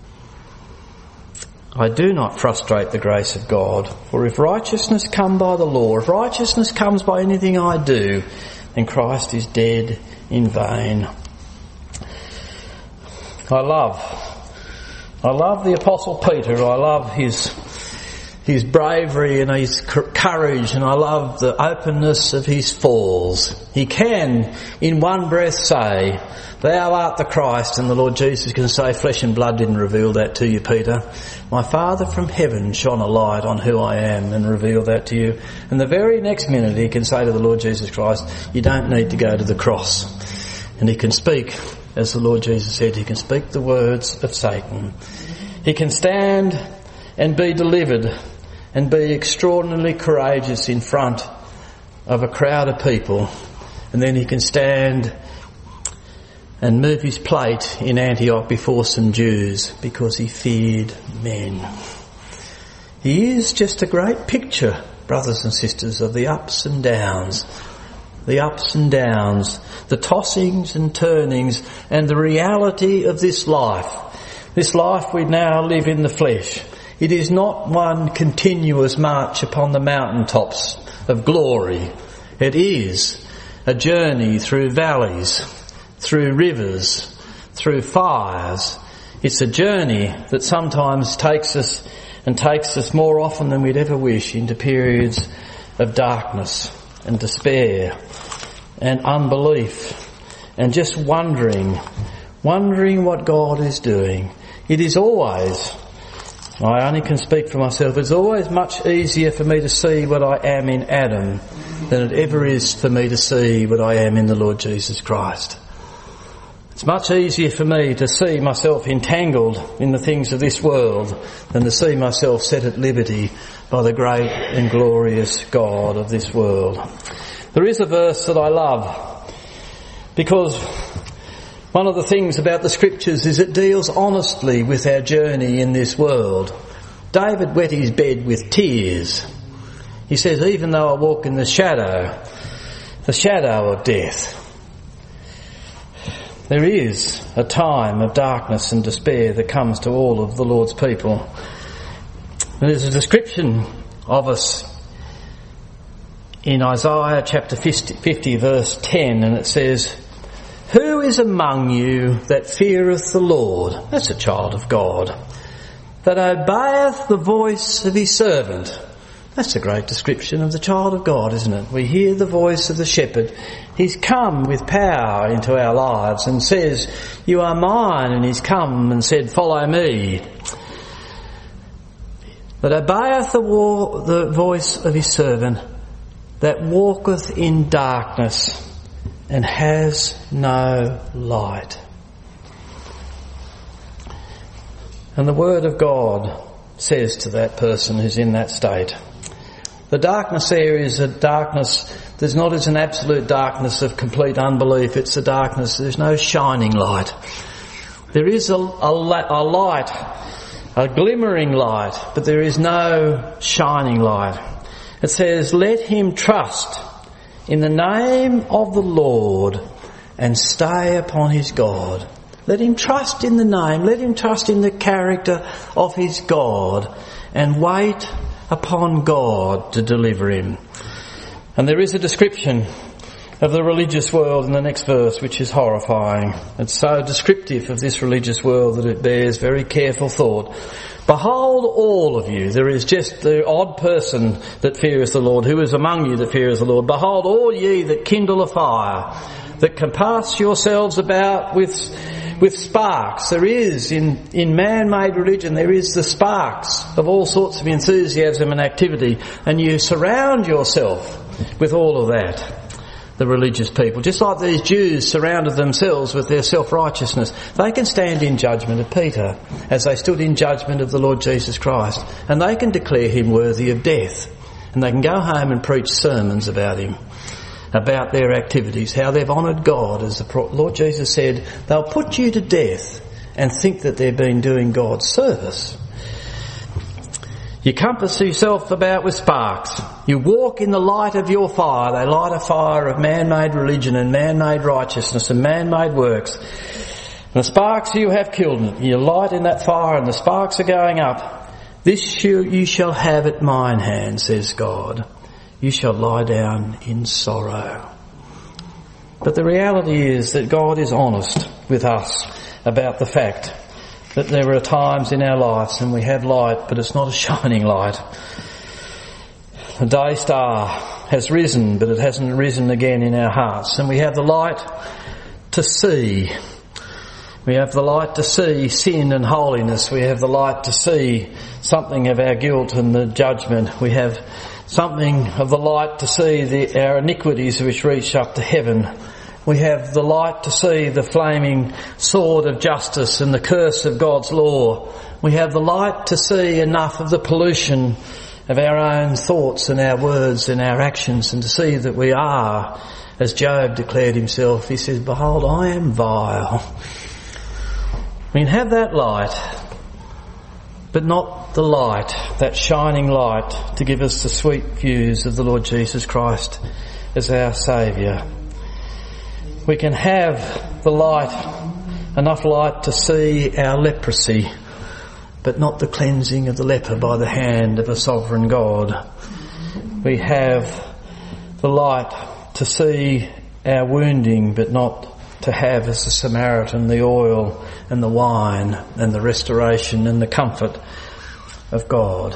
I do not frustrate the grace of God, for if righteousness come by the law, if righteousness comes by anything I do, then Christ is dead in vain. I love I love the Apostle Peter. I love his bravery and his courage, and I love the openness of his falls. He can, in one breath, say, "Thou art the Christ," and the Lord Jesus can say, "Flesh and blood didn't reveal that to you, Peter. My Father from heaven shone a light on who I am and revealed that to you." And the very next minute he can say to the Lord Jesus Christ, "You don't need to go to the cross." And he can speak, as the Lord Jesus said, he can speak the words of Satan. He can stand and be delivered and be extraordinarily courageous in front of a crowd of people. And then he can stand and move his plate in Antioch before some Jews because he feared men. He is just a great picture, brothers and sisters, of the ups and downs. The ups and downs, the tossings and turnings, and the reality of this life. This life we now live in the flesh. It is not one continuous march upon the mountaintops of glory. It is a journey through valleys, through rivers, through fires. It's a journey that sometimes takes us more often than we'd ever wish into periods of darkness and despair and unbelief and just wondering what God is doing. It is always, I only can speak for myself, it's always much easier for me to see what I am in Adam than it ever is for me to see what I am in the Lord Jesus Christ. It's much easier for me to see myself entangled in the things of this world than to see myself set at liberty by the great and glorious God of this world. There is a verse that I love because one of the things about the Scriptures is it deals honestly with our journey in this world. David wet his bed with tears. He says, "Even though I walk in the shadow of death," there is a time of darkness and despair that comes to all of the Lord's people. And there's a description of us in Isaiah chapter 50 verse 10, and it says, "Who is among you that feareth the Lord?" That's a child of God. "That obeyeth the voice of his servant." That's a great description of the child of God, isn't it? We hear the voice of the shepherd. He's come with power into our lives and says, "You are mine," and he's come and said, "Follow me." "That obeyeth the voice of his servant, that walketh in darkness and has no light." And the word of God says to that person who's in that state, the darkness there is a darkness, there's not as an absolute darkness of complete unbelief, it's a darkness, there's no shining light. There is a light, a glimmering light, but there is no shining light. It says, "Let him trust in the name of the Lord and stay upon his God." Let him trust in the name, let him trust in the character of his God and wait upon God to deliver him. And there is a description of the religious world in the next verse which is horrifying. It's so descriptive of this religious world that it bears very careful thought. "Behold, all of you," there is just the odd person that feareth the Lord, "who is among you that feareth the Lord? Behold, all ye that kindle a fire, that compass yourselves about with sparks." There is, in man-made religion, there is the sparks of all sorts of enthusiasm and activity, and you surround yourself with all of that, the religious people. Just like these Jews surrounded themselves with their self-righteousness. They can stand in judgment of Peter, as they stood in judgment of the Lord Jesus Christ, and they can declare him worthy of death, and they can go home and preach sermons about him, about their activities, how they've honoured God. As the Lord Jesus said, they'll put you to death and think that they've been doing God's service. You compass yourself about with sparks. You walk in the light of your fire. They light a fire of man-made religion and man-made righteousness and man-made works. And the sparks you have killed. You light in that fire and the sparks are going up. "This you shall have at mine hand," says God. "You shall lie down in sorrow." But the reality is that God is honest with us about the fact that there are times in our lives when we have light, but it's not a shining light. The day star has risen, but it hasn't risen again in our hearts. And we have the light to see. We have the light to see sin and holiness. We have the light to see something of our guilt and the judgment. We have something of the light to see our iniquities which reach up to heaven. We have the light to see the flaming sword of justice and the curse of God's law. We have the light to see enough of the pollution of our own thoughts and our words and our actions, and to see that we are, as Job declared himself, he says, "Behold, I am vile." We can have that light, but not the light, that shining light, to give us the sweet views of the Lord Jesus Christ as our Saviour. We can have the light, enough light to see our leprosy, but not the cleansing of the leper by the hand of a sovereign God. We have the light to see our wounding, but not to have, as the Samaritan, the oil and the wine and the restoration and the comfort of God.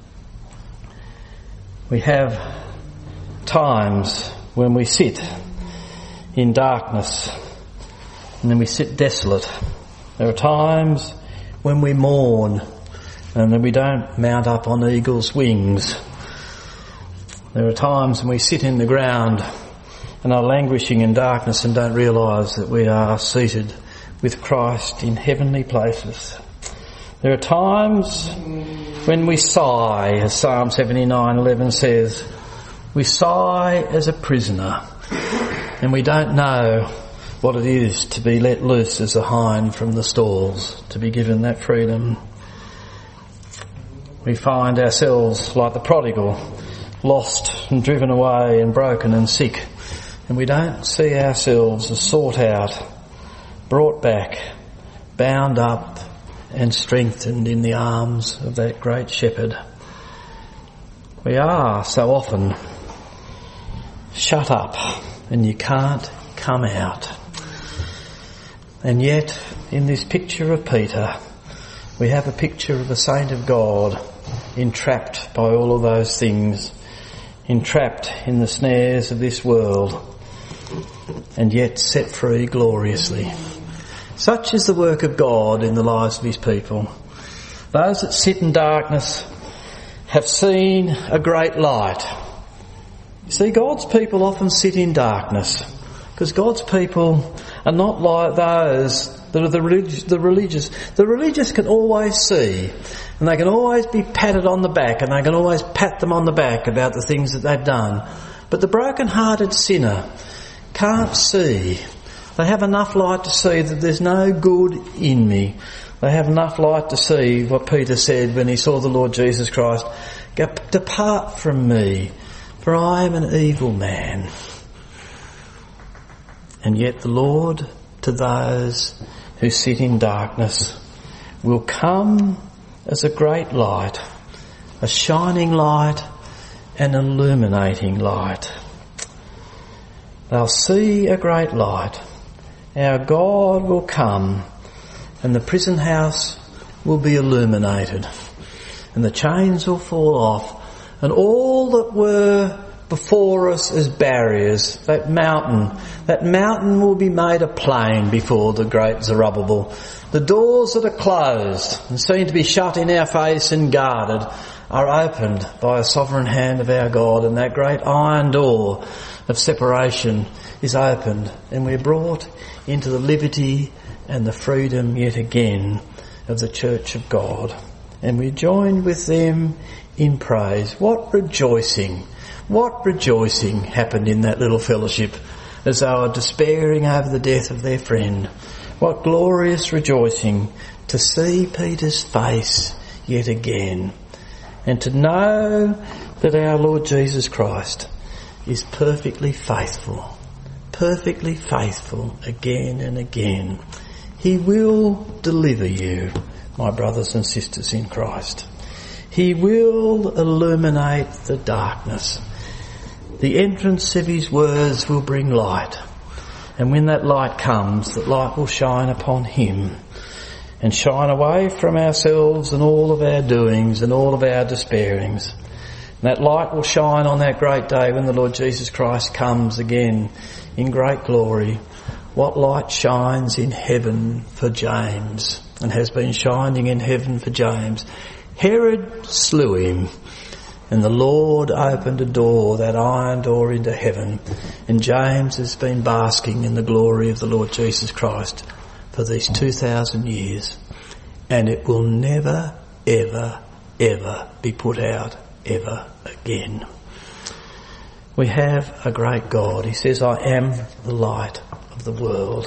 We have times when we sit in darkness and then we sit desolate. There are times when we mourn and then we don't mount up on eagle's wings. There are times when we sit in the ground and are languishing in darkness and don't realise that we are seated with Christ in heavenly places. There are times when we sigh, as Psalm 79:11 says. We sigh as a prisoner, and we don't know what it is to be let loose as a hind from the stalls, to be given that freedom. We find ourselves like the prodigal, lost and driven away and broken and sick, and we don't see ourselves as sought out, brought back, bound up and strengthened in the arms of that great shepherd. We are so often shut up and you can't come out. And yet, in this picture of Peter, we have a picture of a saint of God entrapped by all of those things, entrapped in the snares of this world, and yet set free gloriously. Such is the work of God in the lives of his people. Those that sit in darkness have seen a great light. You see, God's people often sit in darkness because God's people are not like those that are the religious. The religious can always see, and they can always be patted on the back, and they can always pat them on the back about the things that they've done. But the broken-hearted sinner can't see. They have enough light to see that there's no good in me. They have enough light to see what Peter said when he saw the Lord Jesus Christ. "Depart from me, for I am an evil man." And yet the Lord, to those who sit in darkness, will come as a great light, a shining light, an illuminating light. They'll see a great light. Our God will come, and the prison house will be illuminated, and the chains will fall off, and all that were before us as barriers, that mountain will be made a plain before the great Zerubbabel. The doors that are closed and seem to be shut in our face and guarded are opened by a sovereign hand of our God, and that great iron door of separation is opened, and we're brought into the liberty and the freedom yet again of the Church of God. And we join with them in praise. What rejoicing happened in that little fellowship as they were despairing over the death of their friend. What glorious rejoicing to see Peter's face yet again, and to know that our Lord Jesus Christ is perfectly faithful again and again. He will deliver you, my brothers and sisters in Christ. He will illuminate the darkness. The entrance of his words will bring light. And when that light comes, that light will shine upon him. and shine away from ourselves and all of our doings and all of our despairings. And that light will shine on that great day when the Lord Jesus Christ comes again in great glory. What light shines in heaven for James and has been shining in heaven for James? Herod slew him, and the Lord opened a door, that iron door into heaven, and James has been basking in the glory of the Lord Jesus Christ for these 2,000 years, and it will never, ever, ever be put out ever again. We have a great God. He says, I am the light of the world.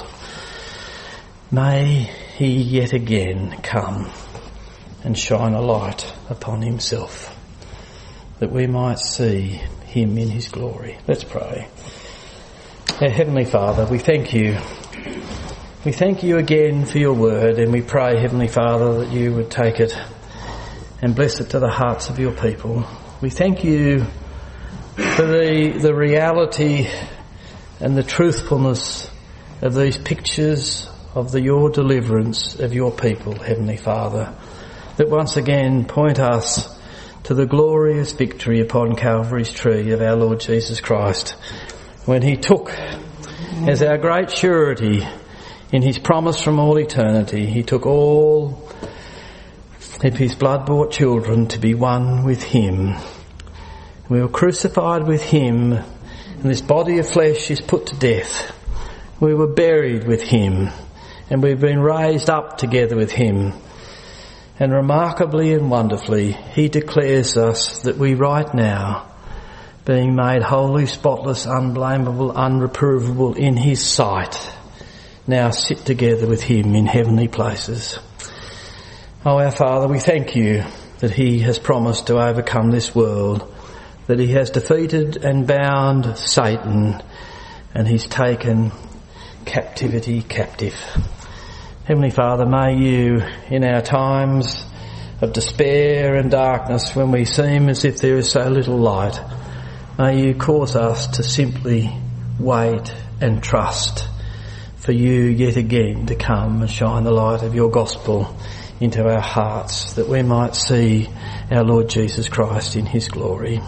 May he yet again come and shine a light upon himself, that we might see him in his glory. Let's pray. Our Heavenly Father, we thank you. We thank you again for your word, and we pray, Heavenly Father, that you would take it and bless it to the hearts of your people. We thank you for the reality and the truthfulness of these pictures of your deliverance of your people, Heavenly Father, that once again point us to the glorious victory upon Calvary's tree of our Lord Jesus Christ, when he took as our great surety in his promise from all eternity, he took all of his blood-bought children to be one with him. We were crucified with him, and this body of flesh is put to death. We were buried with him, and we've been raised up together with him. And remarkably and wonderfully, he declares us that we right now, being made holy, spotless, unblameable, unreprovable in his sight, now sit together with him in heavenly places. Oh, our Father, we thank you that he has promised to overcome this world, that he has defeated and bound Satan, and he's taken captivity captive. Heavenly Father, may you, in our times of despair and darkness, when we seem as if there is so little light, may you cause us to simply wait and trust for you yet again to come and shine the light of your gospel into our hearts, that we might see our Lord Jesus Christ in his glory.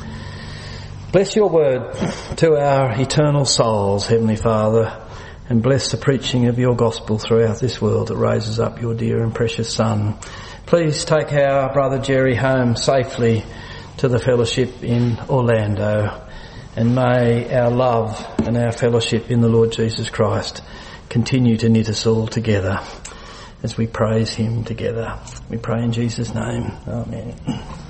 Bless your word to our eternal souls, Heavenly Father, and bless the preaching of your gospel throughout this world that raises up your dear and precious Son. Please take our brother Jerry home safely to the fellowship in Orlando, and may our love and our fellowship in the Lord Jesus Christ continue to knit us all together as we praise him together. We pray in Jesus' name. Amen.